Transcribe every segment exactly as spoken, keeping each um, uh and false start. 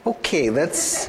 Okay, let's...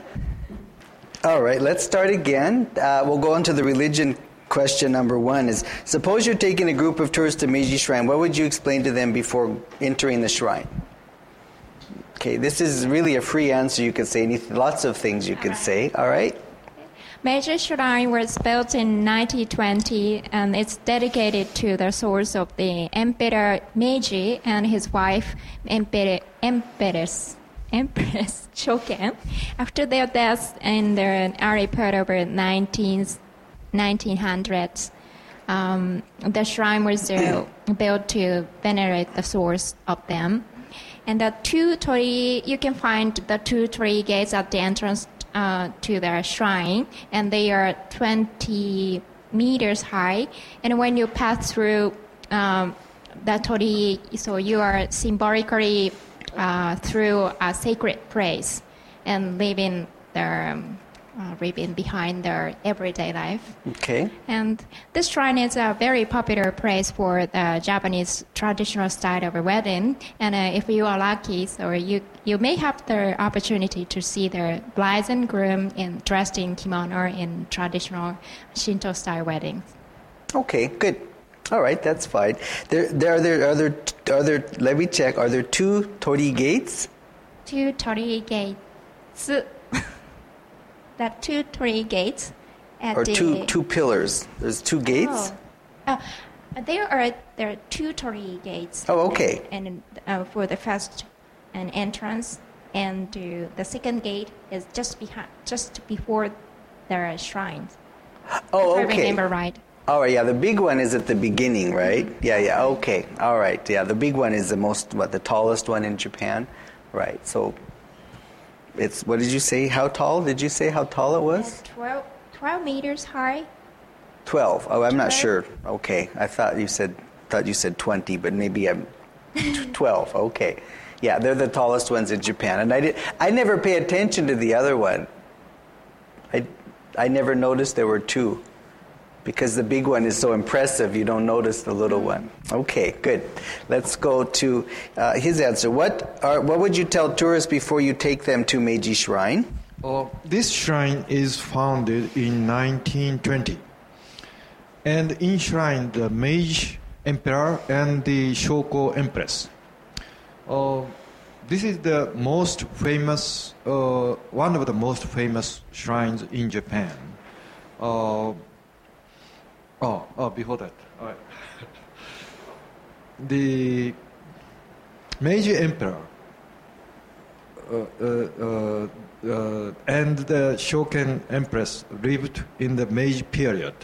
All right, let's start again. Uh, we'll go on to the religion question number one. Is suppose you're taking a group of tourists to Meiji Shrine. What would you explain to them before entering the shrine? Okay, this is really a free answer. You could say anything, lots of things you could say. All right? Meiji Shrine was built in nineteen twenty, and it's dedicated to the souls of the Emperor Meiji and his wife, Emperor, Empress, Empress Shoken. After their deaths in the early part of the nineteen hundreds, um, the shrine was uh, built to venerate the souls of them. And the two torii, you can find the two torii gates at the entrance Uh, to their shrine, and they are twenty meters high. And when you pass through um, the torii, so you are symbolically uh, through a sacred place and leaving their um, uh, leaving behind their everyday life. Okay. And this shrine is a very popular place for the Japanese traditional style of a wedding. And uh, if you are lucky, so you you may have the opportunity to see the bride and groom in, dressed in kimono in traditional Shinto style weddings. Okay, good. All right, that's fine. There, there are there are there are there. Let me check. Are there two torii gates? Two torii gates. The two torii gates. At or the, two two pillars. There's two gates. Oh, oh there are there are two torii gates. Oh, okay. And, and uh, for the first an entrance, and uh, the second gate is just behind, just before the shrine. Oh, if okay. I remember right. All right, yeah, the big one is at the beginning, right? Yeah, yeah, okay. All right, yeah, the big one is the most, what, the tallest one in Japan? Right, so it's, what did you say, how tall? Did you say how tall it was? Uh, twelve, twelve meters high. twelve, oh, I'm not twelve. sure. Okay, I thought you said, thought you said twenty, but maybe I'm, twelve, okay. Yeah, they're the tallest ones in Japan. And I did, I never pay attention to the other one. I, I never noticed there were two. Because the big one is so impressive, you don't notice the little one. Okay, good. Let's go to uh, his answer. What are, what would you tell tourists before you take them to Meiji Shrine? Uh, this shrine is founded in nineteen twenty. And in shrine, the Meiji Emperor and the Shoko Empress. Uh, this is the most famous, uh, one of the most famous shrines in Japan. Uh, Oh, oh, before that. All right. The Meiji Emperor uh, uh, uh, uh, and the Shoken Empress lived in the Meiji period.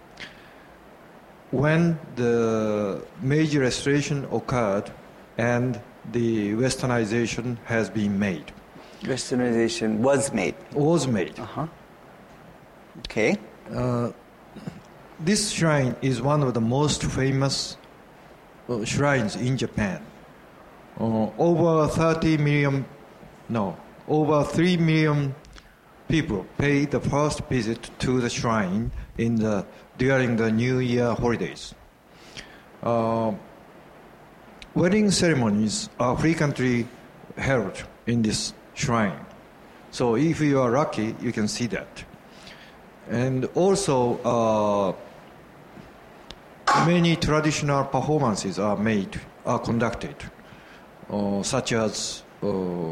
When the Meiji Restoration occurred and the westernization has been made. Westernization was made. Was made. Uh-huh. Okay. Uh, This shrine is one of the most famous uh, shrines in Japan. Uh, over thirty million, no, over three million people pay the first visit to the shrine in the during the New Year holidays. Uh, wedding ceremonies are frequently held in this shrine. So if you are lucky, you can see that. And also, uh, many traditional performances are made, are conducted, uh, such as uh,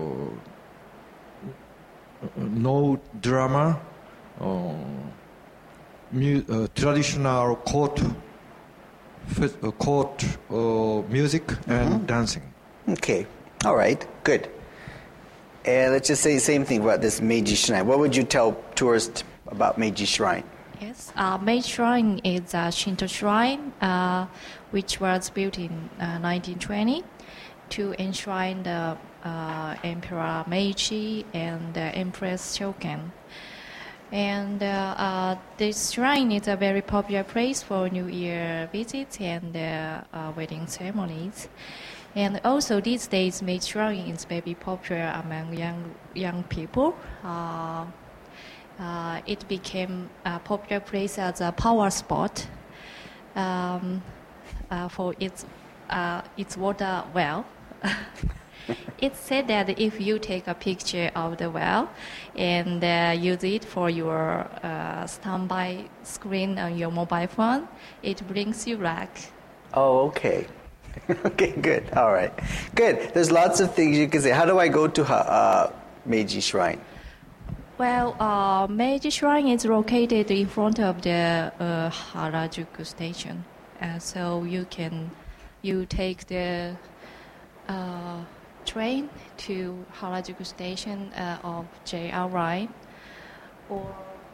no drama, uh, mu- uh, traditional court, uh, court uh, music, and mm-hmm. dancing. Okay, all right, good. And let's just say the same thing about this Meiji Shrine. What would you tell tourists about Meiji Shrine? Yes, uh, Meiji Shrine is a Shinto shrine uh, which was built in uh, nineteen twenty to enshrine the uh, Emperor Meiji and the Empress Shoken. And uh, uh, this shrine is a very popular place for New Year visits and uh, uh, wedding ceremonies. And also these days, Meiji Shrine is very popular among young young people. Uh, Uh, it became a popular place as a power spot um, uh, for its uh, its water well. It's said that if you take a picture of the well and uh, use it for your uh, standby screen on your mobile phone, it brings you luck. Oh, okay. Okay, good. All right. Good. There's lots of things you can say. How do I go to uh, Meiji Shrine? Well, uh, Meiji Shrine is located in front of the uh, Harajuku station. Uh, so you can you take the uh, train to Harajuku station uh, of J R Line, or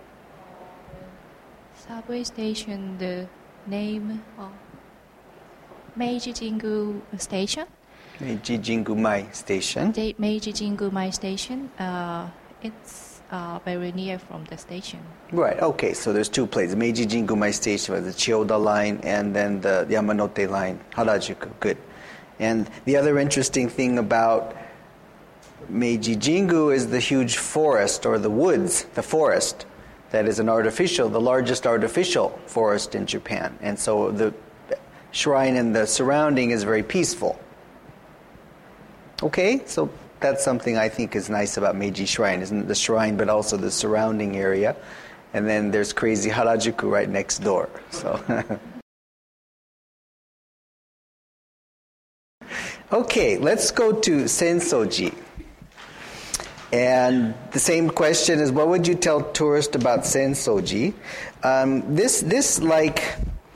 uh, subway station, the name of Meiji Jingu Station. Meiji Jingumai Station. The Meiji Jingumai Station. Uh, it's uh, very near from the station. Right, okay, so there's two places. Meiji Jingumai Station with the Chiyoda line and then the Yamanote line, Harajuku. Good. And the other interesting thing about Meiji Jingu is the huge forest, or the woods, the forest, that is an artificial, the largest artificial forest in Japan. And so the shrine and the surrounding is very peaceful. Okay, so that's something I think is nice about Meiji Shrine, isn't the shrine, but also the surrounding area. And then there's crazy Harajuku right next door. So, okay, let's go to Sensoji. And the same question is, what would you tell tourists about Sensoji? Um, this, this like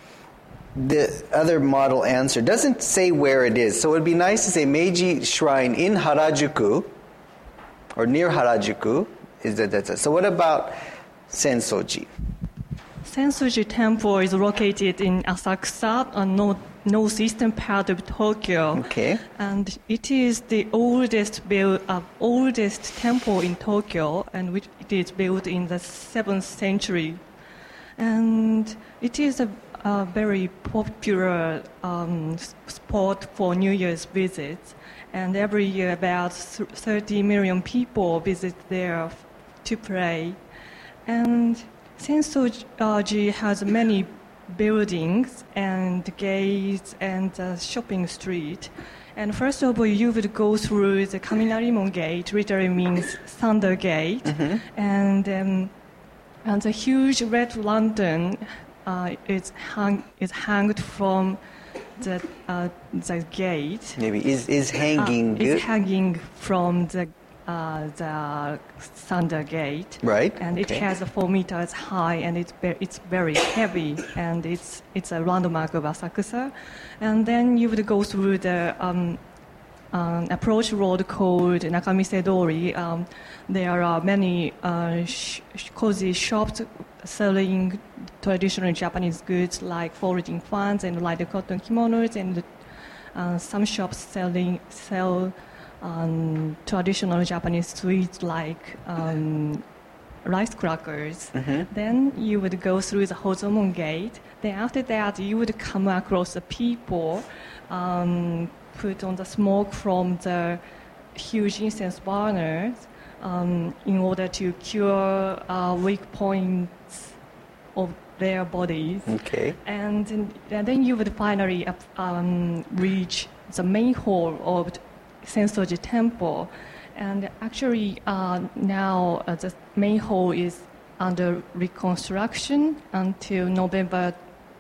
the other model answer doesn't say where it is. So it would be nice to say Meiji Shrine in Harajuku or near Harajuku. Is that that's it. So what about Sensoji? Sensoji Temple is located in Asakusa, a north, northeastern part of Tokyo. Okay. And it is the oldest built, uh, oldest temple in Tokyo, and which it is built in the seventh century. And it is a a very popular um, spot for New Year's visits, and every year about thirty million people visit there to pray. And Sensoji has many buildings and gates and uh, shopping street. And first of all, you would go through the Kaminarimon Gate, literally means Thunder Gate, mm-hmm. and um, and the huge red lantern Uh, it's hung. It's hanged from the uh, the gate. Maybe is is hanging. Uh, it's hanging from the uh, the Thunder Gate. Right. And okay. It has a four meters high, and it's be- it's very heavy, and it's it's a landmark of Asakusa. And then you would go through the um, um, approach road called Nakamisedori. Um, there are many uh, sh- cozy shops selling traditional Japanese goods like folding fans and light cotton kimonos, and uh, some shops selling sell um, traditional Japanese sweets like um, rice crackers. Mm-hmm. Then you would go through the Hozomon Gate. Then after that, you would come across the people um, put on the smoke from the huge incense burners um, in order to cure uh, weak points of their bodies. Okay. And, and then you would finally um, reach the main hall of Sensoji Temple. And actually uh, now uh, the main hall is under reconstruction until November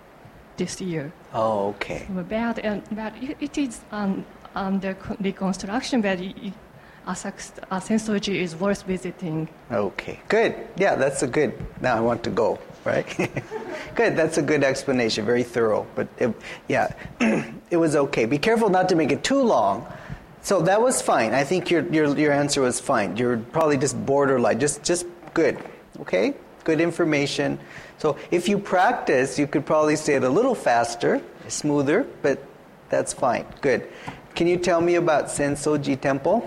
this year. Oh, okay. So but, uh, but it, it is um, under reconstruction, but it, Asakusa, uh, Sensoji is worth visiting. Okay, good. Yeah, that's a good. Now I want to go, right? Good, that's a good explanation, very thorough. But it, yeah, it was okay. Be careful not to make it too long. So that was fine. I think your your your answer was fine. You're probably just borderline, just just good. Okay, good information. So if you practice, you could probably say it a little faster, smoother, but that's fine. Good. Can you tell me about Sensoji Temple?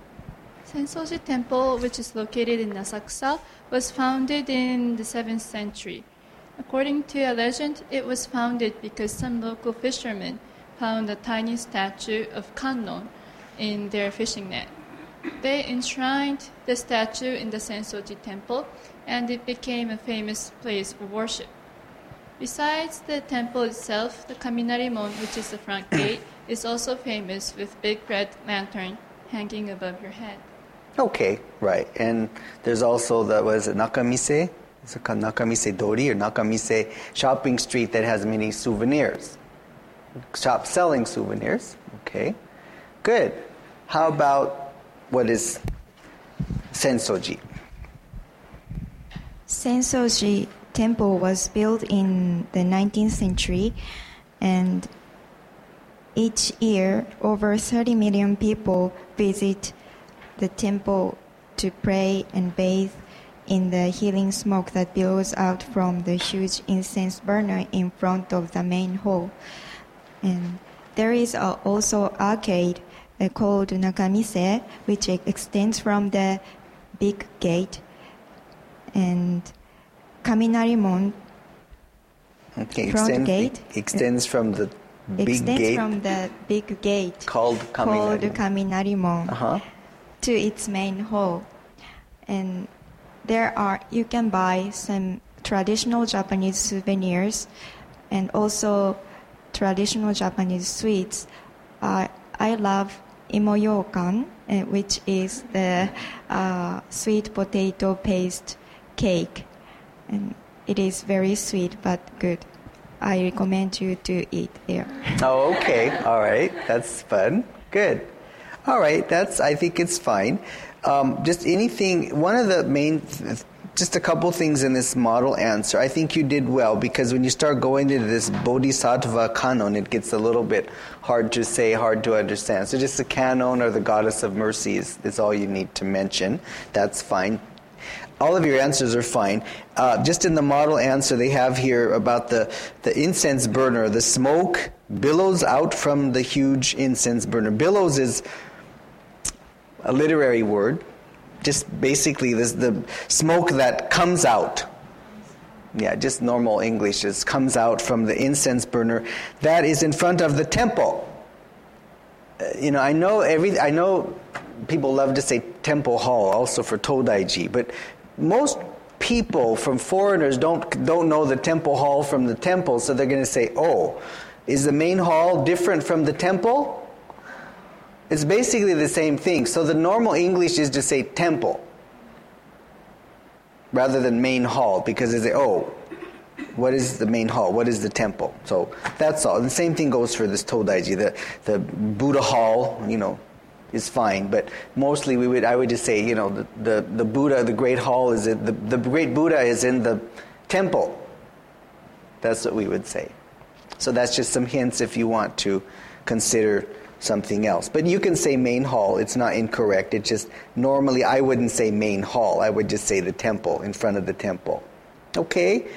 Sensoji Temple, which is located in Asakusa, was founded in the seventh century. According to a legend, it was founded because some local fishermen found a tiny statue of Kannon in their fishing net. They enshrined the statue in the Sensoji Temple, and it became a famous place for worship. Besides the temple itself, the Kaminarimon, which is the front gate, is also famous with big red lantern hanging above your head. Okay, right. And there's also the, what is it, Nakamise? Is it called Nakamise Dori or Nakamise shopping street that has many souvenirs? Shop selling souvenirs. Okay, good. How about what is Sensoji? Sensoji Temple was built in the nineteenth century, and each year over thirty million people visit the temple to pray and bathe in the healing smoke that billows out from the huge incense burner in front of the main hall. And there is a, also arcade uh, called Nakamise, which extends from the big gate, and Kaminarimon Okay, front extends, gate extends from the big extends gate from the big gate called called Kaminarimon. Kaminarimon Uh-huh. to its main hall. And there are you can buy some traditional Japanese souvenirs and also traditional Japanese sweets. Uh, I love imoyokan, uh, which is the uh, sweet potato paste cake, and it is very sweet but good. I recommend you to eat there. Oh, okay. All right. That's fun. Good. All right. That's, I think it's fine. Um, just anything, one of the main, th- just a couple things in this model answer. I think you did well, because when you start going into this Bodhisattva canon, it gets a little bit hard to say, hard to understand. So just the canon or the goddess of mercy is, is all you need to mention. That's fine. All of your answers are fine. Uh, just in the model answer, they have here about the, the incense burner. The smoke billows out from the huge incense burner. Billows is a literary word. Just basically this, the smoke that comes out. Yeah, just normal English is comes out from the incense burner. That is in front of the temple. Uh, you know, I know every. I know people love to say temple hall also for Todaiji, but most people from foreigners don't don't know the temple hall from the temple, so they're going to say, "Oh, is the main hall different from the temple?" It's basically the same thing. So the normal English is to say temple rather than main hall, because they say, "Oh, what is the main hall? What is the temple?" So that's all. And the same thing goes for this Todaiji. The the Buddha hall, you know, is fine, but mostly we would I would just say, you know, the the, the Buddha, the great hall is in, the the great Buddha is in the temple. That's what we would say. So that's just some hints if you want to consider something else. But you can say main hall. It's not incorrect. It just normally I wouldn't say main hall. I would just say the temple, in front of the temple. Okay?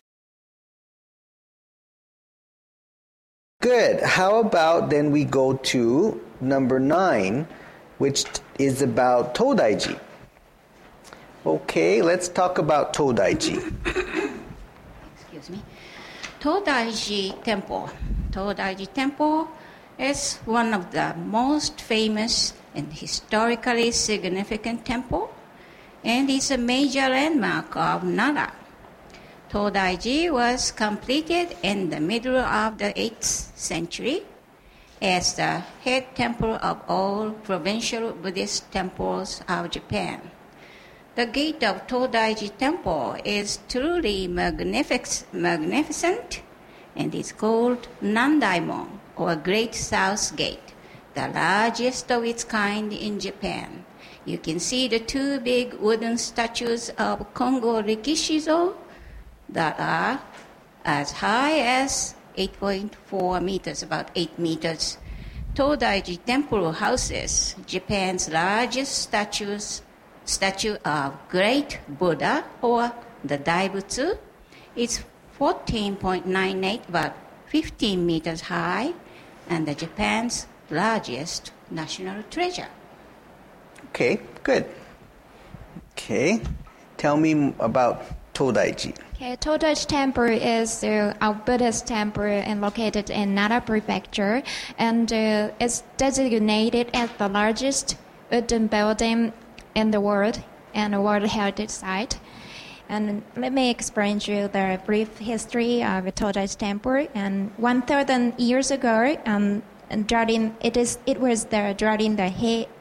Good. How about then we go to number nine, which is about Todaiji. Okay, let's talk about Todaiji. Excuse me. Todaiji Temple. Todaiji Temple is one of the most famous and historically significant temple, and is a major landmark of Nara. Todaiji was completed in the middle of the eighth century as the head temple of all provincial Buddhist temples of Japan. The gate of Todaiji Temple is truly magnific- magnificent and is called Nandaimon, or Great South Gate, the largest of its kind in Japan. You can see the two big wooden statues of Kongo Rikishizo that are as high as eight point four meters, about eight meters. Todaiji Temple houses Japan's largest statues, statue of Great Buddha, or the Daibutsu. It's fourteen point nine eight, about fifteen meters high, and the Japan's largest national treasure. Okay, good. Okay, tell me about Todaiji. Okay, Todaiji Temple is uh, a Buddhist temple and located in Nara Prefecture, and uh, it's designated as the largest wooden building in the world and a World Heritage Site. And let me explain to you the brief history of Todaiji Temple. And one thousand years ago, um, during it is it was there during the He,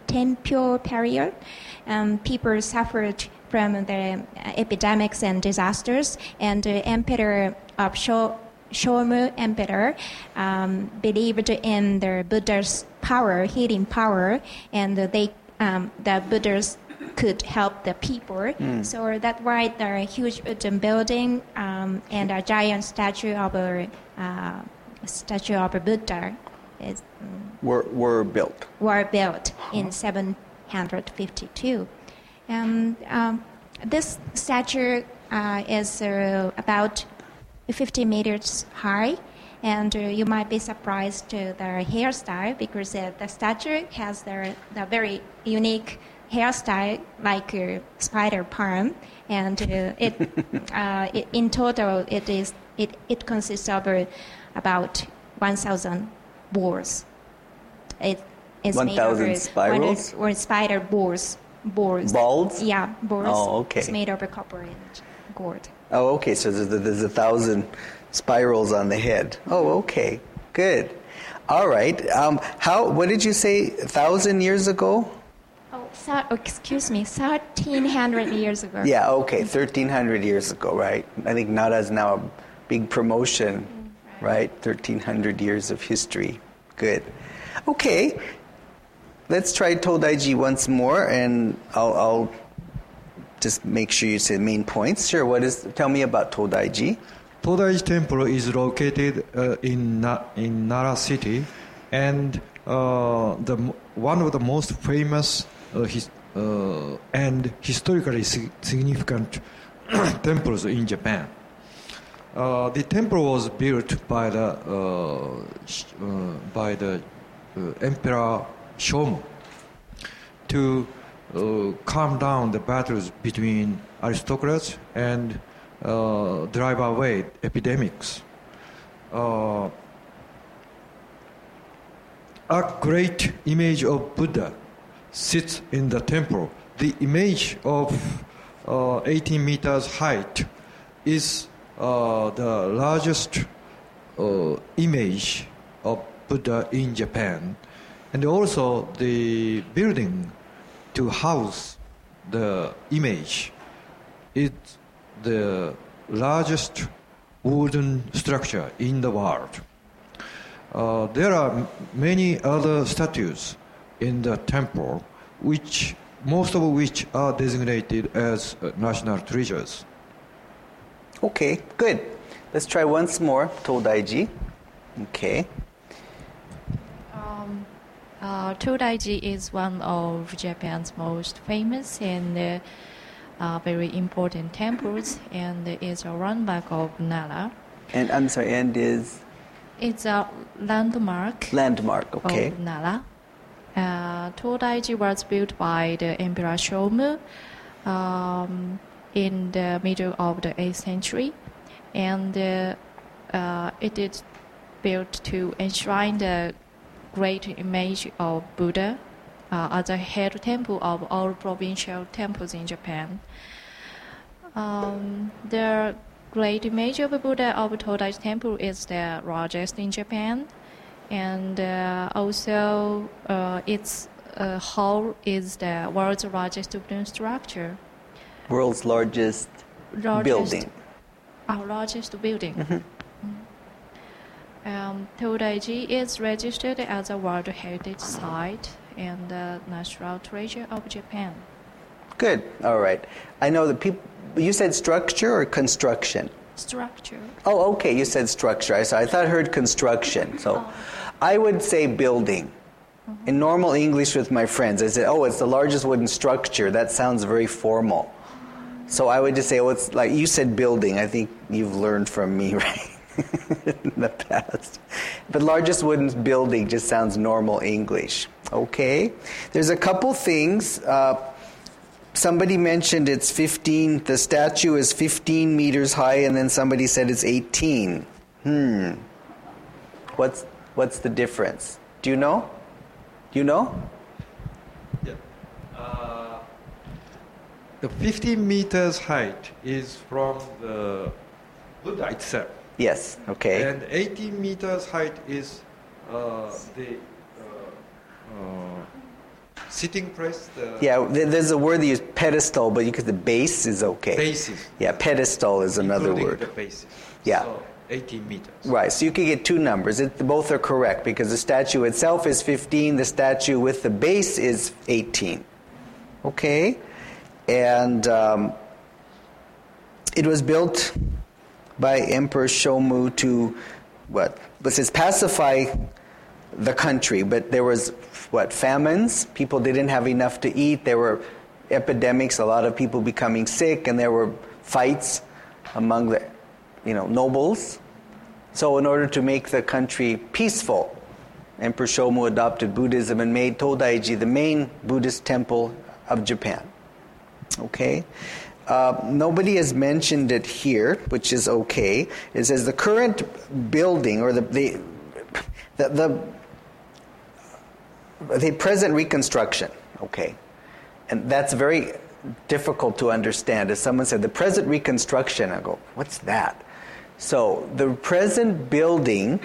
Tenpyo period. Um, people suffered from the epidemics and disasters, and the emperor of Sho- Shomu Emperor um, believed in the Buddha's power, healing power, and they um, the Buddhas could help the people. Mm. So that's why the huge wooden building um, and a giant statue of a uh, statue of a Buddha is um, were were built. Were built huh. in seven hundred fifty-two, and um, this statue uh, is uh, about fifty meters high, and uh, you might be surprised to the hairstyle because uh, the statue has the, the very unique hairstyle like a spider palm, and uh, it, uh, it in total it is it, it consists of uh, about one thousand boars. It is one thousand spirals or spider boars. Boars. Balls? Yeah, boars. Oh, okay. It's made of copper and gold. Oh, okay. So there's, there's a thousand spirals on the head. Oh, okay. Good. All right. Um, how? What did you say? A thousand years ago? Oh, so, excuse me. Thirteen hundred years ago. Yeah. Okay. Thirteen hundred years ago. Right. I think Nara's now a big promotion. Mm, right. right. Thirteen hundred years of history. Good. Okay. Let's try Todaiji once more, and I'll, I'll just make sure you say main points. Sure. What is? Tell me about Todaiji. Todaiji Temple is located uh, in Na- in Nara City, and uh, the one of the most famous uh, his, uh, and historically sig- significant temples in Japan. Uh, the temple was built by the uh, sh- uh, by the uh, Emperor Shomu to uh, calm down the battles between aristocrats and uh, drive away epidemics. Uh, a great image of Buddha sits in the temple. The image of uh, eighteen meters height is uh, the largest uh, image of Buddha in Japan. And also the building to house the image is the largest wooden structure in the world. Uh, there are m- many other statues in the temple, which most of which are designated as uh, national treasures. Okay, good. Let's try once more, Todaiji. Okay. Um, uh, Todaiji is one of Japan's most famous and uh, uh, very important temples, and is a landmark of Nara. And I'm sorry, and is? It's a landmark. Landmark, okay. Of Nara. Uh, Todaiji was built by the Emperor Shomu um, in the middle of the eighth century, and uh, uh, it is built to enshrine the great image of Buddha uh, as a head temple of all provincial temples in Japan. Um, the great image of Buddha of Todaiji Temple is the largest in Japan, and uh, also uh, its uh, hall is the world's largest wooden structure. World's largest, largest building. Our largest building. Mm-hmm. Um, Todaiji is registered as a World Heritage Site and a National Treasure of Japan. Good. All right. I know that people. You said structure or construction? Structure. Oh, okay. You said structure. I, so I thought I heard construction. So oh. I would say building. Mm-hmm. In normal English with my friends, I said, oh, it's the largest wooden structure. That sounds very formal. So I would just say, oh, it's like you said building. I think you've learned from me, right? In the past. But largest wooden building just sounds normal English. Okay. There's a couple things. Uh, somebody mentioned it's fifteen, the statue is fifteen meters high, and then somebody said it's eighteen. Hmm. What's what's the difference? Do you know? Do you know? Yeah. Uh, the fifteen meters height is from the Buddha itself. Yes, okay. And eighteen meters height is uh, the uh, uh, sitting place. The Yeah, th- there's a word they use, pedestal, but you could, the base is okay. bases. Yeah, pedestal is another including word. The bases. Yeah. So eighteen meters. Right, so you could get two numbers. It, both are correct because the statue itself is fifteen, the statue with the base is eighteen. Okay? And um, it was built by Emperor Shomu to, what? It says pacify the country, but there was, what, famines? People didn't have enough to eat. There were epidemics, a lot of people becoming sick, and there were fights among the, you know, nobles. So in order to make the country peaceful, Emperor Shomu adopted Buddhism and made Todaiji the main Buddhist temple of Japan. Okay? Uh, nobody has mentioned it here, which is okay. It says the current building, or the the the, the, the present reconstruction. Okay, and that's very difficult to understand. As someone said, the present reconstruction. I go, what's that? So the present building.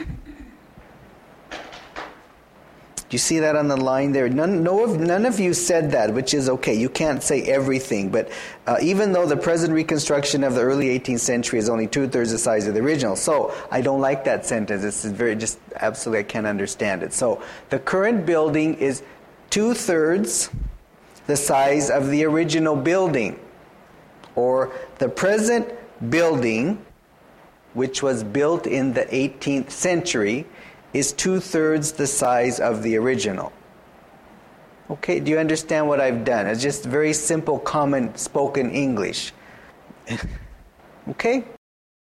You see that on the line there? None, no, none of you said that, which is okay. You can't say everything. But uh, even though the present reconstruction of the early eighteenth century is only two-thirds the size of the original. So I don't like that sentence. This is very, just absolutely, I can't understand it. So the current building is two-thirds the size of the original building. Or the present building, which was built in the eighteenth century, is two-thirds the size of the original. Okay, do you understand what I've done? It's just very simple, common spoken English. Okay?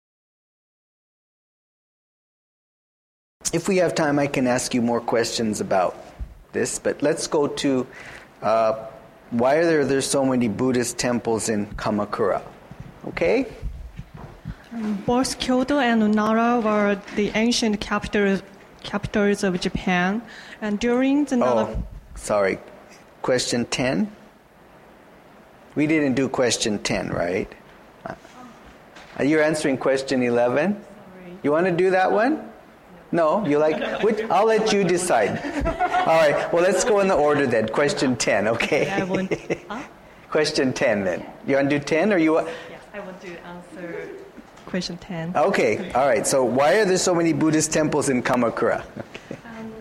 If we have time, I can ask you more questions about this, but let's go to uh, why are there there's so many Buddhist temples in Kamakura? Okay? Both Kyoto and Nara were the ancient capitals capitals of Japan, and during the Nara... Oh, sorry. Question ten? We didn't do question ten, right? Are you answering question eleven? Sorry. You want to do that one? No? You like... Which, I'll let you decide. All right. Well, let's go in the order then. Question ten, okay? I want, huh? Question ten then. You want to do ten or you... Yes, I want to answer question ten. Okay. All right. So why are there so many Buddhist temples in Kamakura? Um,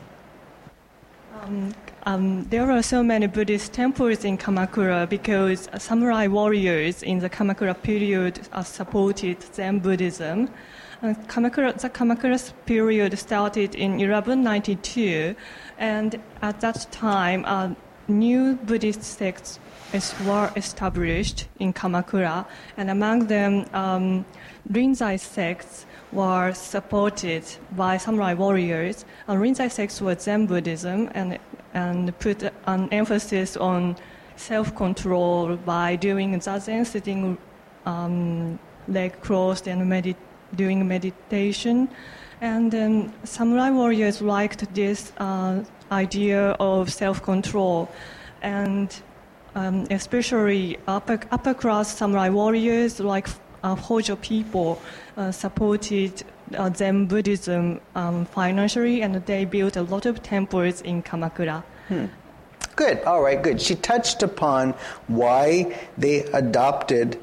um, um, there are so many Buddhist temples in Kamakura because samurai warriors in the Kamakura period uh, supported Zen Buddhism. And Kamakura, the Kamakura period started in eleven ninety-two, and at that time, uh, new Buddhist sects were established in Kamakura, and among them, um, Rinzai sects were supported by samurai warriors. And Rinzai sects was Zen Buddhism and and put an emphasis on self-control by doing zazen, sitting um, leg crossed and medit- doing meditation. And um, samurai warriors liked this uh, idea of self-control, and um, especially upper upper class samurai warriors like uh, Hojo people uh, supported uh, Zen Buddhism um, financially, and they built a lot of temples in Kamakura. Hmm. Good. All right, good. She touched upon why they adopted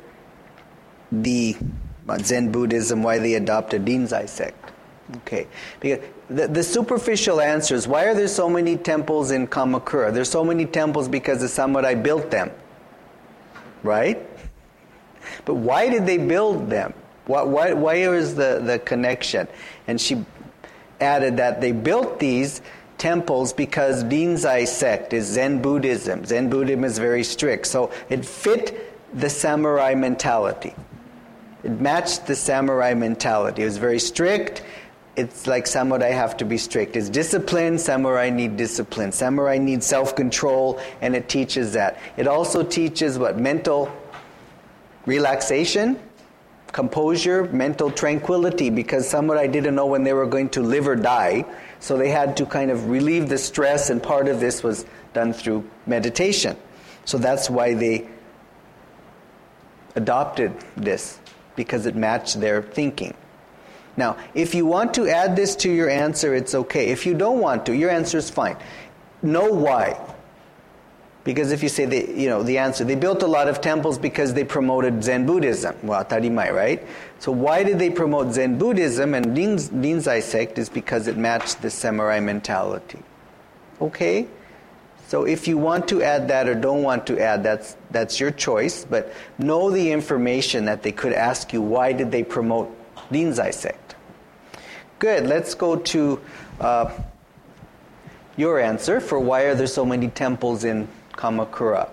the Zen Buddhism, why they adopted Rinzai sect. Okay. Because the, the superficial answer is, why are there so many temples in Kamakura? There's so many temples because the samurai built them. Right? But why did they build them? Why, why, why is the, the connection? And she added that they built these temples because Rinzai sect is Zen Buddhism. Zen Buddhism is very strict. So it fit the samurai mentality. It matched the samurai mentality. It was very strict. It's like samurai have to be strict. It's discipline. Samurai need discipline. Samurai need self-control, and it teaches that. It also teaches what? Mental relaxation, composure, mental tranquility, because samurai didn't know when they were going to live or die, so they had to kind of relieve the stress, and part of this was done through meditation. So that's why they adopted this, because it matched their thinking. Now, if you want to add this to your answer, it's okay. If you don't want to, your answer is fine. Know why. Because if you say, they, you know, the answer, they built a lot of temples because they promoted Zen Buddhism. Well, tarimai, right? So why did they promote Zen Buddhism? And Rinzai sect is because it matched the samurai mentality. Okay? So if you want to add that or don't want to add, that's that's your choice. But know the information that they could ask you, why did they promote Rinzai sect? Good. Let's go to uh, your answer for why are there so many temples in Kamakura?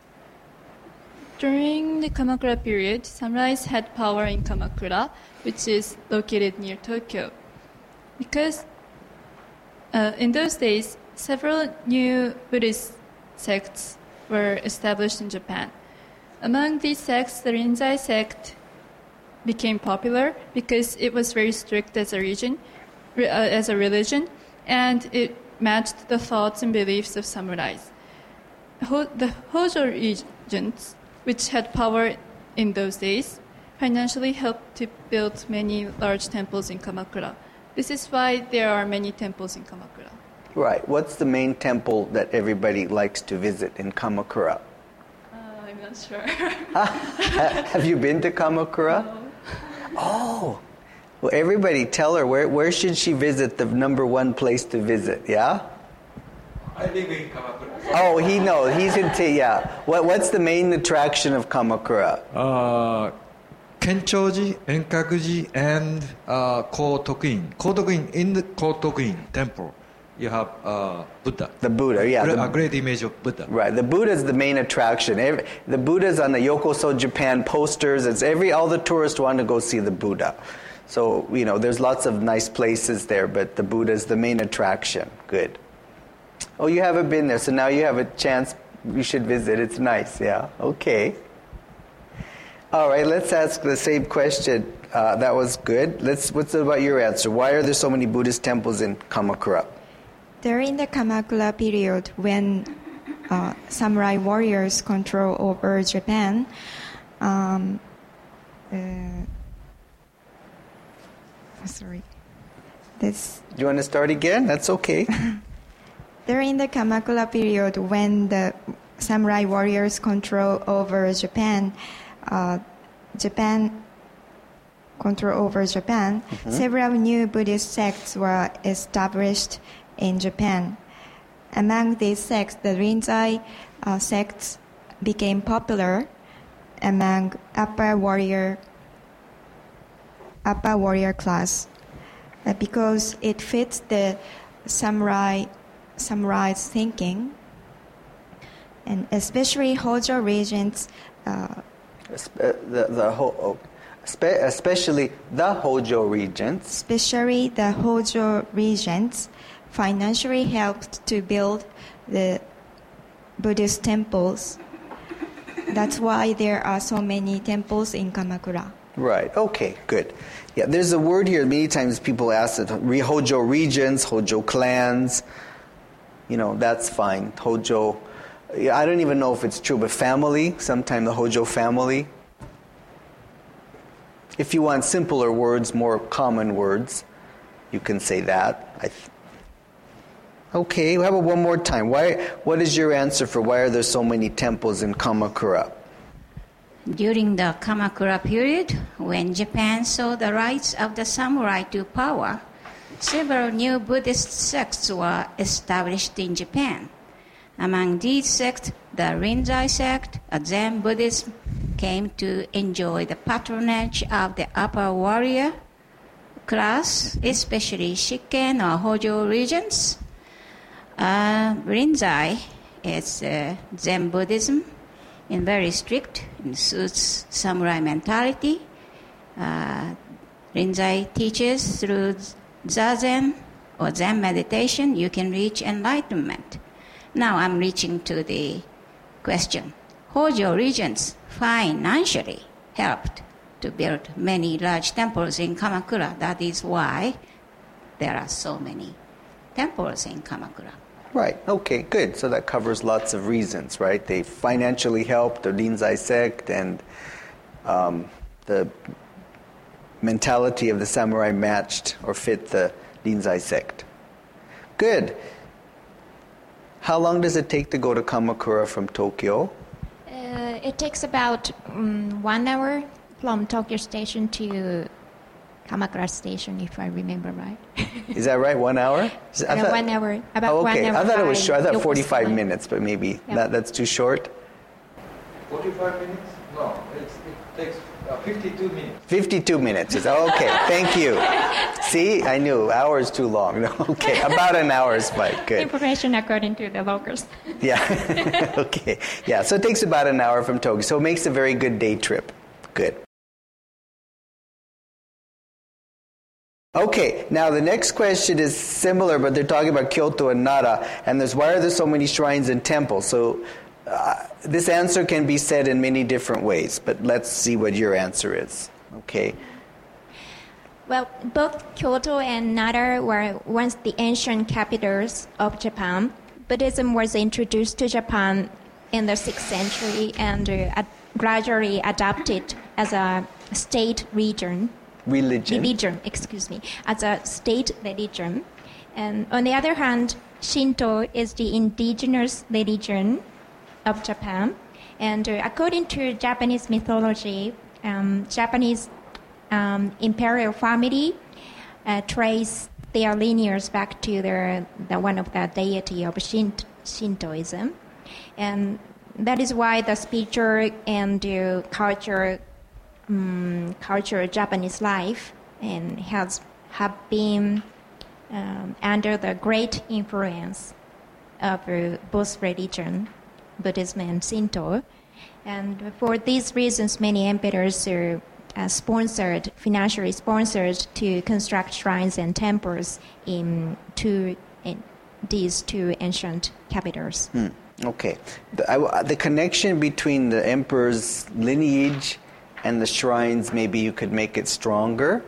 During the Kamakura period, samurais had power in Kamakura, which is located near Tokyo. Because uh, in those days, several new Buddhist sects were established in Japan. Among these sects, the Rinzai sect became popular because it was very strict as a region, uh, as a religion, and it matched the thoughts and beliefs of samurais. Ho- the Hojo regents, which had power in those days, financially helped to build many large temples in Kamakura. This is why there are many temples in Kamakura. Right. What's the main temple that everybody likes to visit in Kamakura? Uh, I'm not sure. Have you been to Kamakura? No. Oh. Well, everybody tell her, where, where should she visit, the number one place to visit, yeah? I live in Kamakura. Oh, he knows. He's into, yeah. What, what's the main attraction of Kamakura? Uh, Kenchoji, Enkakuji, and uh, Kotokuin. Kotokuin, in the Kotokuin temple, you have uh, Buddha. The Buddha, yeah. Great, The, a great image of Buddha. right. The Buddha is the main attraction. Every, the Buddha's on the Yokoso Japan posters. It's every all the tourists want to go see the Buddha. So, you know, there's lots of nice places there, but the Buddha is the main attraction. Good. Oh, you haven't been there, so now you have a chance. You should visit. It's nice, yeah. Okay. All right, let's ask the same question. Uh, that was good. Let's. What's about your answer? Why are there so many Buddhist temples in Kamakura? During the Kamakura period, when uh, samurai warriors control over Japan, um, uh, sorry, this. Do you want to start again? That's okay. During the Kamakura period, when the samurai warriors control over Japan, uh, Japan control over Japan, mm-hmm. several new Buddhist sects were established in Japan. Among these sects, the Rinzai uh, sects became popular among upper warrior upper warrior class uh, because it fits the samurai samurai's thinking, and especially Hojo regents. Uh, the the ho, especially the Hojo regents. Especially the Hojo regents financially helped to build the Buddhist temples. That's why there are so many temples in Kamakura. Right. Okay. Good. Yeah. There's a word here. Many times people ask it. Hojo regents, Hojo clans. You know, that's fine. Hojo, I don't even know if it's true, but family, sometimes the Hojo family. If you want simpler words, more common words, you can say that. I th- okay, how about one more time? Why? What is your answer for why are there so many temples in Kamakura? During the Kamakura period, when Japan saw the rise of the samurai to power, several new Buddhist sects were established in Japan. Among these sects, the Rinzai sect, a Zen Buddhism, came to enjoy the patronage of the upper warrior class, especially Shikken or Hojo regents. Uh, Rinzai is uh, Zen Buddhism, and very strict, and suits samurai mentality. Uh, Rinzai teaches through Zazen or Zen meditation, you can reach enlightenment. Now I'm reaching to the question. Hojo regents financially helped to build many large temples in Kamakura. That is why there are so many temples in Kamakura. Right. Okay, good. So that covers lots of reasons, right? They financially helped the Rinzai sect, and um, the mentality of the samurai matched or fit the Rinzai sect. Good. How long does it take to go to Kamakura from Tokyo? Uh, it takes about um, one hour from Tokyo Station to Kamakura Station, if I remember right. Is that right? One hour? Is- I Uh, thought- one hour. About oh, okay. one hour. I thought it was by short. I thought Yokosuka. forty-five minutes, but maybe Yeah. that, that's too short. forty-five minutes? No, it's, it takes uh, fifty-two minutes. fifty-two minutes. Is okay. Thank you. See, I knew hour is too long. No, okay, about an hour is fine. Good. Information according to the locals. Yeah. Okay. Yeah. So it takes about an hour from Tokyo. So it makes a very good day trip. Good. Okay, now the next question is similar, but they're talking about Kyoto and Nara, and there's why are there so many shrines and temples? So uh, this answer can be said in many different ways, but let's see what your answer is. Okay. Well, both Kyoto and Nara were once the ancient capitals of Japan. Buddhism was introduced to Japan in the sixth century and uh, ad- gradually adopted as a state region. Religion. Religion, excuse me, as a state religion. And on the other hand, Shinto is the indigenous religion of Japan. And uh, according to Japanese mythology, um, Japanese um, imperial family uh, trace their lineage back to their, the one of the deity of Shint- Shintoism. And that is why the spiritual and uh, culture Um, culture of Japanese life and has have been um, under the great influence of uh, both religion, Buddhism and Shinto. And for these reasons, many emperors are uh, sponsored, financially sponsored to construct shrines and temples in two in these two ancient capitals. Hmm. Okay. The, I, the connection between the emperor's lineage and the shrines, maybe you could make it stronger.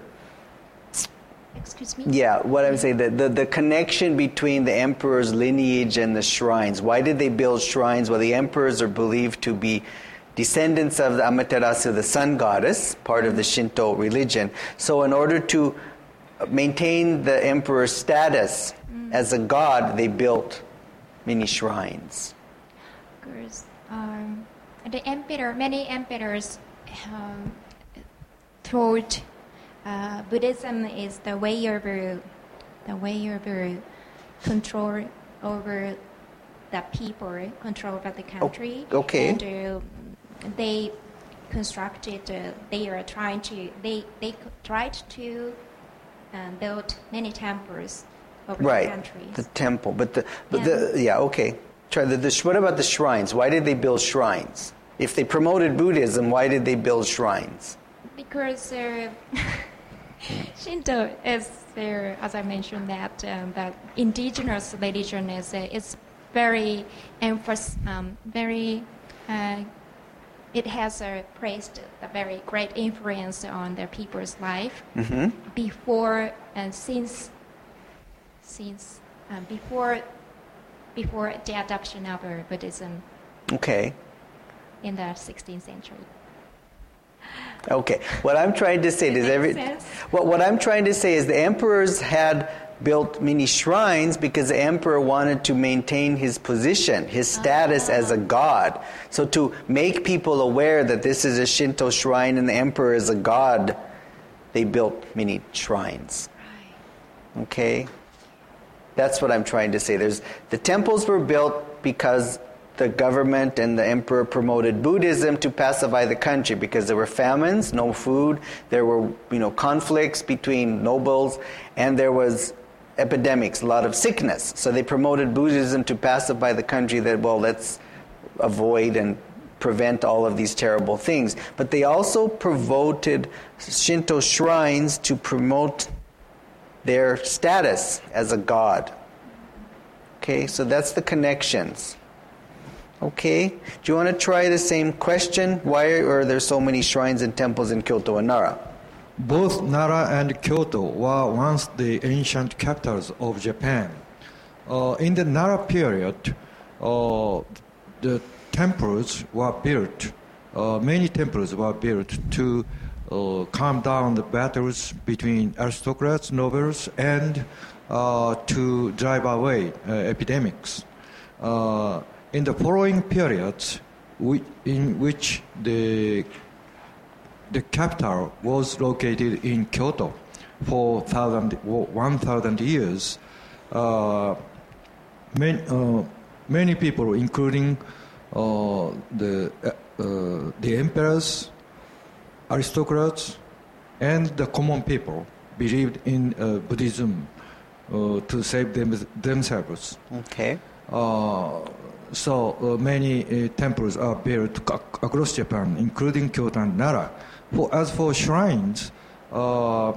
Excuse me? Yeah, what I'm saying, the, the, the connection between the emperor's lineage and the shrines. Why did they build shrines? Well, the emperors are believed to be descendants of the Amaterasu, the sun goddess, part of the Shinto religion. So in order to maintain the emperor's status mm. as a god, they built many shrines. Because um, the emperor, many emperors Um, thought uh, Buddhism is the way of uh, the way of uh, control over the people, control over the country. Oh, okay. And uh, they constructed. Uh, they are trying to. They they tried to uh, build many temples over right. the country. The temple, but the but yeah. the yeah okay. Try the, the what about the shrines? Why did they build shrines? If they promoted Buddhism, why did they build shrines? Because uh, Shinto is, uh, as I mentioned, that um, that indigenous religion is uh, is very emphasis, um, very. Uh, it has uh, placed a very great influence on the people's life Mm-hmm. before and since since um, before before the adoption of uh, Buddhism. Okay. In the sixteenth century. Okay. What I'm trying to say Does is that every. make sense? What what I'm trying to say is the emperors had built many shrines because the emperor wanted to maintain his position, his status Ah. as a god. So to make people aware that this is a Shinto shrine and the emperor is a god, they built many shrines. Right. Okay. That's what I'm trying to say. There's the temples were built because the government and the emperor promoted Buddhism to pacify the country because there were famines, no food, there were, you know, conflicts between nobles, and there was epidemics, a lot of sickness. So they promoted Buddhism to pacify the country that, well, let's avoid and prevent all of these terrible things. But they also promoted Shinto shrines to promote their status as a god. Okay, so that's the connections. Okay, do you want to try the same question? Why are there so many shrines and temples in Kyoto and Nara? Both Nara and Kyoto were once the ancient capitals of Japan. Uh, in the Nara period, uh, the temples were built, uh, many temples were built to uh, calm down the battles between aristocrats, nobles, and uh, to drive away uh, epidemics. uh, in the following periods, we, in which the the capital was located in Kyoto for thousand, one thousand years, uh, many, uh, many people, including uh, the uh, uh, the emperors, aristocrats, and the common people, believed in uh, Buddhism uh, to save them, themselves. Okay. Uh, so uh, many uh, temples are built ac- across Japan, including Kyoto and Nara. For, as for shrines, uh,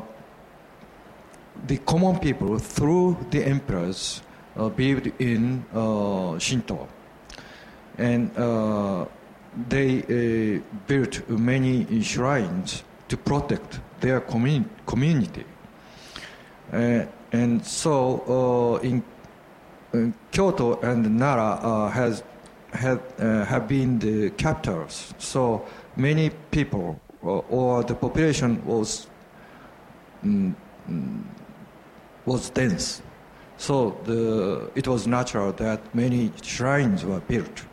the common people, through the emperors, uh, believed in uh, Shinto. And uh, they uh, built many shrines to protect their commun- community. Uh, and so uh, in uh, Kyoto and Nara uh, has had, uh, have been the capitals. So many people uh, or the population was mm, mm, was dense. So the, it was natural that many shrines were built.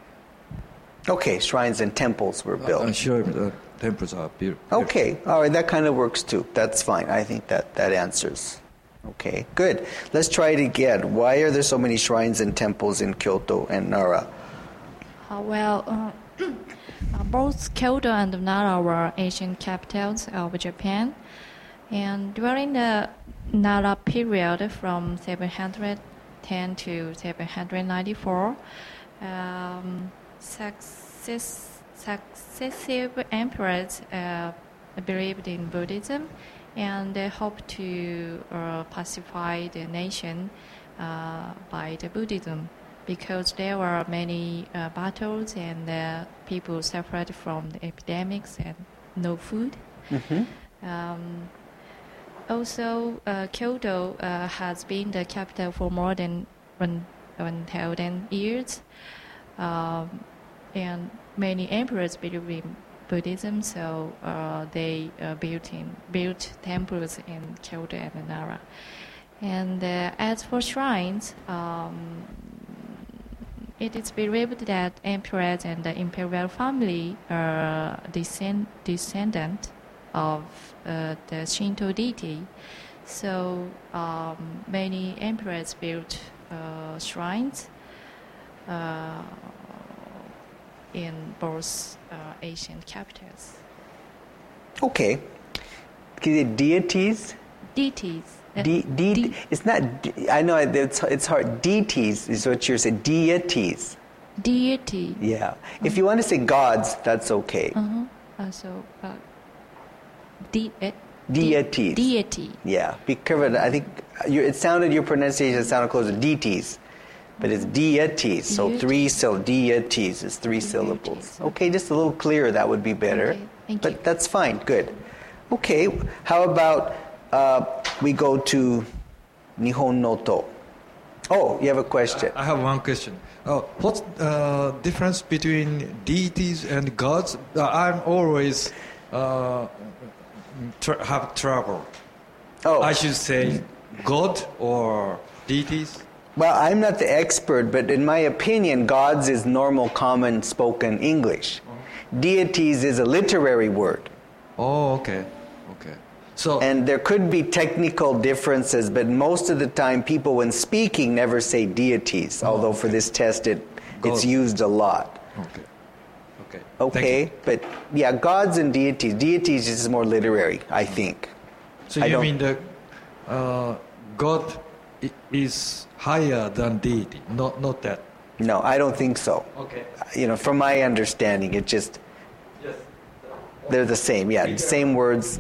Okay, shrines and temples were built. Uh, sure, the temples are built. Okay, all right, that kind of works too. That's fine. I think that, that answers. Okay, good. Let's try it again. Why are there so many shrines and temples in Kyoto and Nara? Uh, well, uh, uh, both Kyoto and Nara were ancient capitals of Japan. And during the Nara period from seven hundred ten to seven hundred ninety-four, um, success, successive emperors uh, believed in Buddhism, and they hoped to uh, pacify the nation uh, by the Buddhism, because there were many uh, battles and uh, people suffered from the epidemics and no food. Mm-hmm. Um, also, uh, Kyoto uh, has been the capital for more than one thousand years. Um, and many emperors believe in Buddhism, so uh, they uh, built in built temples in Kyoto and Nara. And uh, as for shrines, um, it is believed that emperors and the imperial family are descend, descendant of uh, the Shinto deity. So um, many emperors built uh, shrines uh, in both uh, Asian capitals. Okay. Is it deities? Deities. Uh, De- de- de- it's not, de- I know it's, it's hard. Deities is what you're saying. Deities. Deity. Yeah. If you want to say gods, that's okay. Uh-huh. Uh, so, uh, de- uh, Deities. De- deity. Yeah. Be careful. I think you, it sounded, your pronunciation sounded close to deities. But it's deities. So Deities. three syllables. Deities is three Deities. syllables. Okay, just a little clearer, that would be better. Okay, thank but you. that's fine. Good. Okay. How about uh, we go to Nihon no to? Oh, you have a question. I have one question. Uh, what's the uh, difference between deities and gods? Uh, I'm always uh, tr- have trouble. Oh. I should say God or deities. Well, I'm not the expert, but in my opinion, gods is normal, common, spoken English. Deities is a literary word. Oh, okay, okay. So And there could be technical differences, but most of the time, people, when speaking, never say deities, Oh, although okay. for this test, it, it's God. used a lot. okay, okay. Thank Okay, you. but yeah, gods and deities. Deities is more literary, I think. So I you don't- mean that uh, God i- is higher than deity? Not not that. No, I don't think so. Okay. You know, from my understanding, it just, Yes. they're the same. Yeah, same words.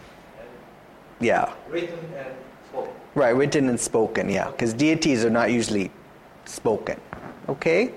Yeah. Written and spoken. Right, written and spoken, yeah, because deities are not usually spoken. Okay?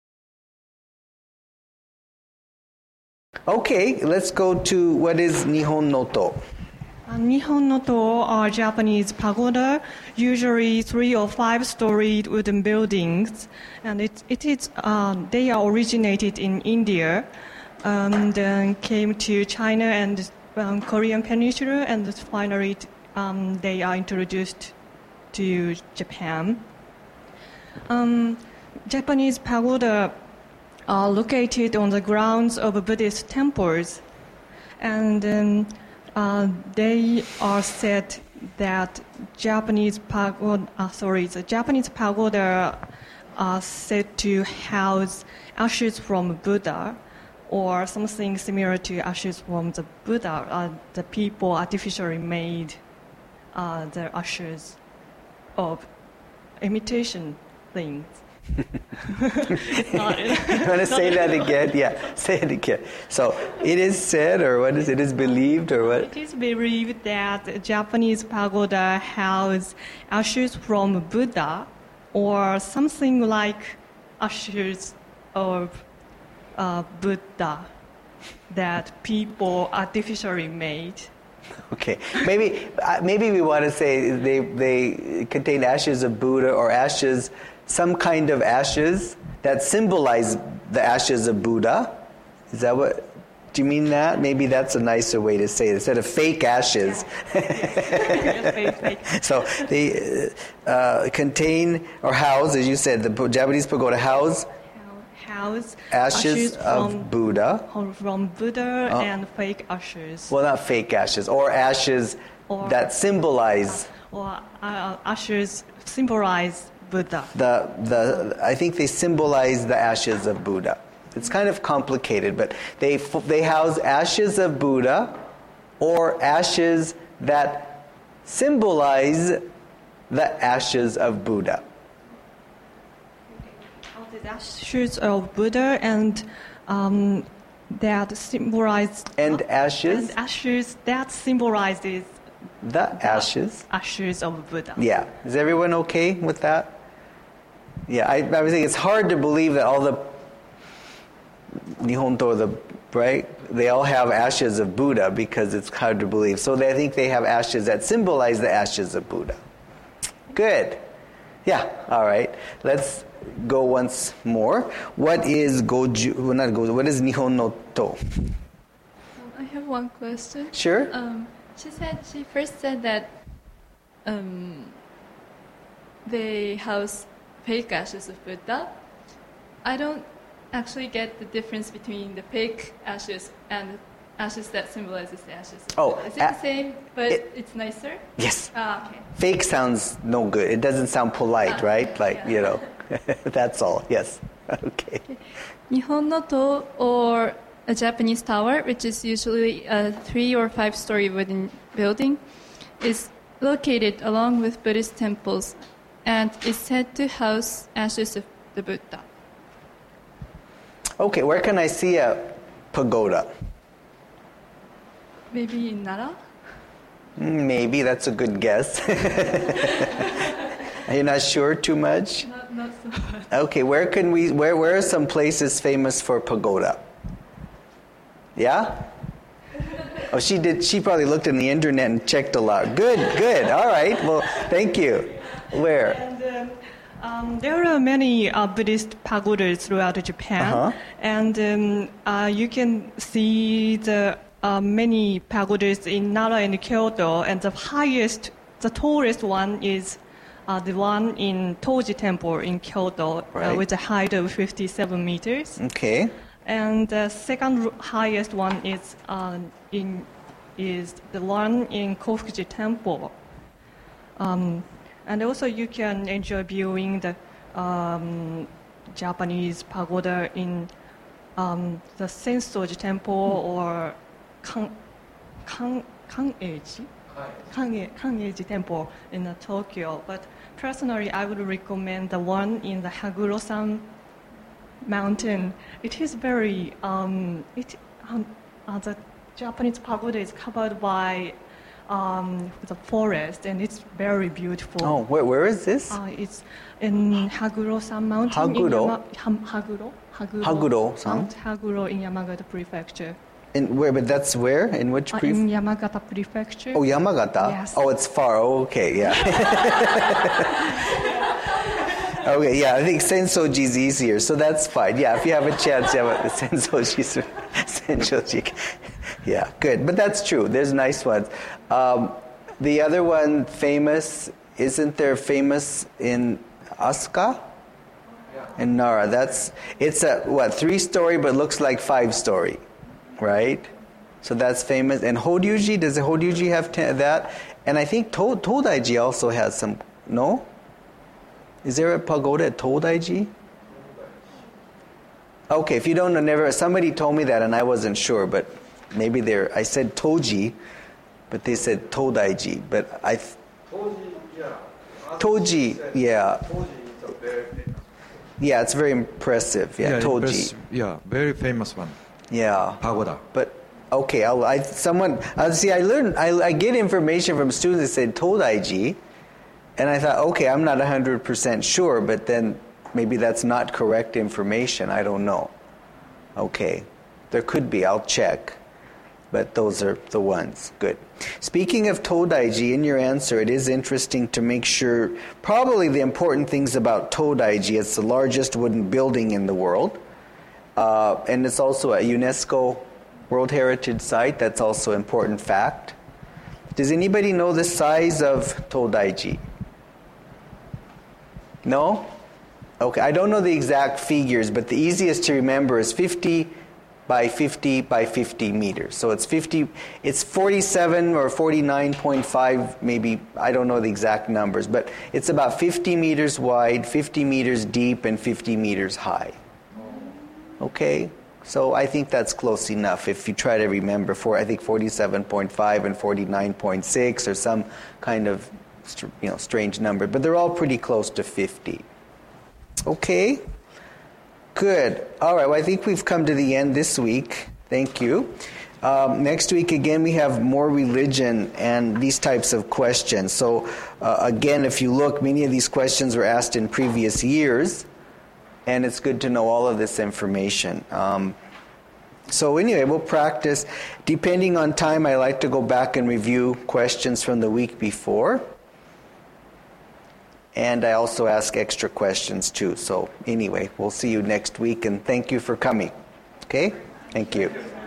Okay, let's go to what is Nihon no to. Uh, Nihon no to are Japanese pagoda, usually three or five storied wooden buildings, and it, it is um, they are originated in India, and then came to China and um, Korean Peninsula, and finally um, they are introduced to Japan. Um, Japanese pagoda are located on the grounds of Buddhist temples, and um, uh, they are said that Japanese pagoda, uh, sorry, the Japanese pagoda are said to house ashes from Buddha, or something similar to ashes from the Buddha. Uh, the people artificially made uh, the ashes of imitation things. Not, you want to say that again? Yeah, say it again. So it is said, or what is it? It is believed, or what? It is believed that Japanese pagoda house ashes from Buddha, or something like ashes of uh, Buddha that people artificially made. Okay, maybe uh, maybe we want to say they they contain ashes of Buddha, or ashes, some kind of ashes that symbolize the ashes of Buddha. Is that what? Do you mean that? Maybe that's a nicer way to say it, instead of fake ashes. Yes, fake, fake. So they uh, contain or house, as you said, the Japanese pagoda house House ashes, ashes of from, Buddha. From Buddha oh. and fake ashes. Well, not fake ashes, or ashes or, that symbolize. Or uh, ashes symbolize Buddha. The the I think they symbolize the ashes of Buddha. It's kind of complicated, but they they house ashes of Buddha, or ashes that symbolize the ashes of Buddha. The ashes of Buddha and um, that symbolize and ashes and ashes that symbolizes the ashes ashes of Buddha. Yeah, is everyone okay with that? Yeah, I, I was thinking it's hard to believe that all the Nihonto, the right, they all have ashes of Buddha, because it's hard to believe. So they I think they have ashes that symbolize the ashes of Buddha. Good. Yeah. All right. Let's go once more. What is Goju? Well, not Goju. What is Nihon no To? Um, I have one question. Sure. Um, she said she first said that um, they house fake ashes of Buddha. I don't actually get the difference between the fake ashes and ashes that symbolizes the ashes of Oh, Buddha. Is it uh, the same, but it, it's nicer? Yes. Ah, okay. Fake sounds no good. It doesn't sound polite, Ah, right? Like, yeah. you know, that's all. Yes. Okay. Nihon no To, or a Japanese tower, which is usually a three or five story wooden building, is located along with Buddhist temples and is said to house ashes of the Buddha. Okay, where can I see a pagoda? Maybe in Nara? Maybe, that's a good guess. Are you not sure too much? Not, not so much. Okay, where can we, where, where are some places famous for pagoda? Yeah? Oh, she did, she probably looked in the internet and checked a lot. Good, good, all right, well, thank you. Where? And, um, um, there are many uh, Buddhist pagodas throughout Japan, Uh-huh. and um, uh, you can see the uh, many pagodas in Nara and Kyoto, and the highest, the tallest one is uh, the one in Toji Temple in Kyoto, Right. uh, with a height of fifty-seven meters. Okay. And the second highest one is uh, in is the one in Kofuji Temple. Um, and also you can enjoy viewing the um, Japanese pagoda in um, the Sensoji Temple or Kan, kan, Kaneiji? Kane, Kaneiji Temple in uh, Tokyo. But personally, I would recommend the one in the Haguro-san mountain. It is very, um, it, um, uh, the Japanese pagoda is covered by um, the forest, and it's very beautiful. Oh, where, where is this? Uh, it's in Haguro-san mountain. In Haguro? Yama, Ham, Haguro? Haguro. Haguro-san? Mount Haguro in Yamagata Prefecture. In where, but that's where? In which Uh, pref- in Yamagata Prefecture. Oh, Yamagata? Yes. Oh, it's far. Oh, okay, yeah. Okay, yeah, I think Sensoji is easier, so that's fine. Yeah, if you have a chance, you have a Sensoji. Sensoji. Yeah, good. But that's true. There's nice ones. Um, the other one famous, isn't there famous in Asuka? And Nara, that's, it's a, what, three-story but looks like five-story, right? So that's famous. And Horyuji, does the Horyuji have ten, that? And I think to, Todaiji also has some, no? Is there a pagoda at Todaiji? Okay, if you don't know, never, somebody told me that and I wasn't sure, but maybe they're, I said Toji, but they said Todaiji, but I... Toji, yeah. Toji, yeah. Toji is a very famous. Yeah, it's very impressive. Yeah, yeah, Toji. impress- yeah, very famous one. Yeah. Pagoda. But okay, I'll, I someone I see. I learned. I, I get information from students that said Todaiji, and I thought, okay, I'm not a hundred percent sure, but then maybe that's not correct information. I don't know. Okay, there could be. I'll check. But those are the ones. Good. Speaking of Todaiji, in your answer, it is interesting to make sure, probably the important things about Todaiji, it's the largest wooden building in the world. Uh, and it's also a UNESCO World Heritage Site. That's also an important fact. Does anybody know the size of Todaiji? No? Okay, I don't know the exact figures, but the easiest to remember is fifty by fifty by fifty meters. So it's fifty, it's forty-seven or forty-nine point five, maybe, I don't know the exact numbers, but it's about fifty meters wide, fifty meters deep, and fifty meters high. Okay? So I think that's close enough if you try to remember, for I think forty-seven point five and forty-nine point six or some kind of, you know, strange number, but they're all pretty close to fifty. Okay? Good. All right. Well, I think we've come to the end this week. Thank you. Um, next week, again, we have more religion and these types of questions. So, uh, again, if you look, many of these questions were asked in previous years, and it's good to know all of this information. Um, so anyway, we'll practice. Depending on time, I like to go back and review questions from the week before. And I also ask extra questions too. So anyway, we'll see you next week, and thank you for coming. Okay? Thank you.